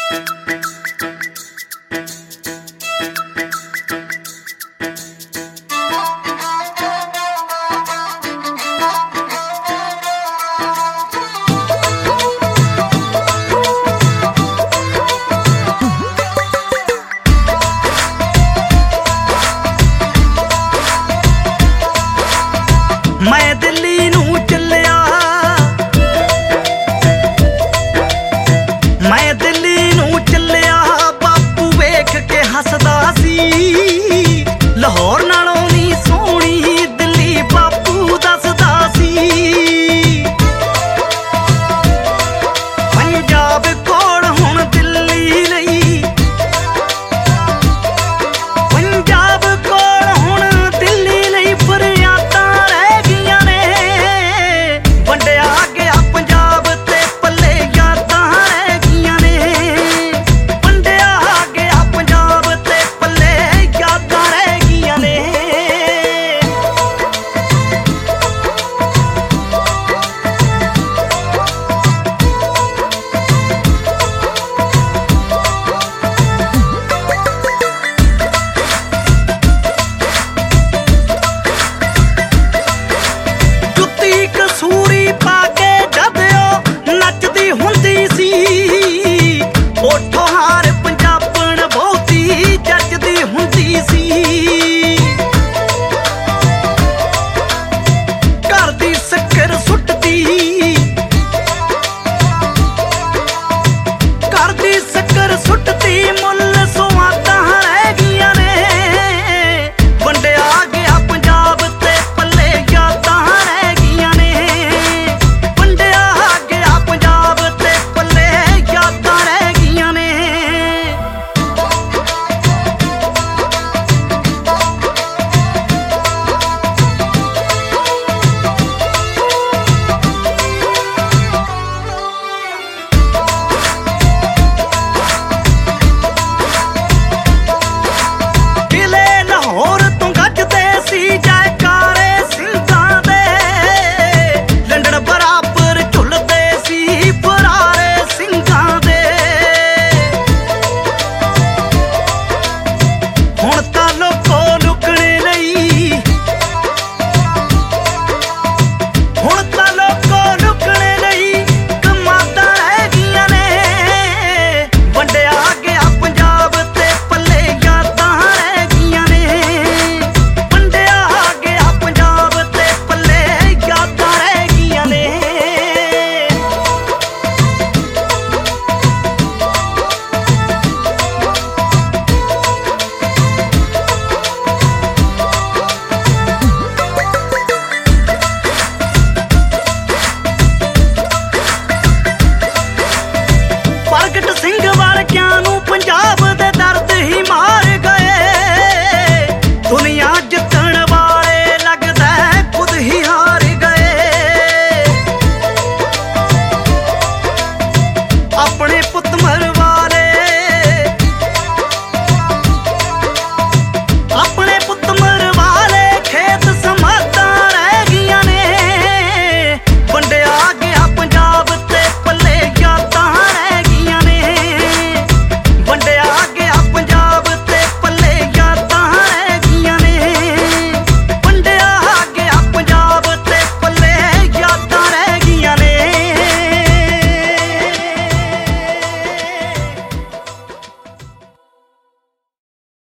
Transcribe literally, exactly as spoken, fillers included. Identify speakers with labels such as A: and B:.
A: मैं दिल्ली नूं चलिया, मैं दिल्ली नूं चलिया, बापू वेख के हसदा सी। लाहौर नालों नी सोहणी दिल्ली बापू दसदा सी। पंजाब कोल हुण दिल्ली लई, पंजाब कोल हुण दिल्ली लई फरियादां रह गईयां ने। वंडिया गया पंजाब ते पल्ले यादां रह गईयां ने। वंडिया गया पंजाब ते पल्ले यादां रह गईयां ने। जुत्ती कसूरी पा के जद ओ नचदी हुंदी सी। ओठों हार पंजाबण बहुती जचदी हुंदी सी। घर दी शक्कर सुटदी, घर दी शक्कर सुटदी, मुੱਲ सुआदां रह गईयां ने। वंडिया गया पंजाब ते पल्ले यादां रह गईयां ने। वंडिया गया पंजाब ते पल्ले यादां रह गईयां ने। किले लाहौर तो गजदे सी जयकारे सिंधां दे। लंडन बराबर झुलदे सी फरारे सिंघां दे। हुण तां लोको लुकणे लई, हुण तां लोको लुकणे लई कमादां रह गईयां ने। वंडिया गया पंजाब ते पल्ले यादां रह गईयां ने। वंडिया गया पंजाब ते पल्ले यादां रह गईयां ने। प्रगट सिंह वर्गिਆਂ ਨੂੰ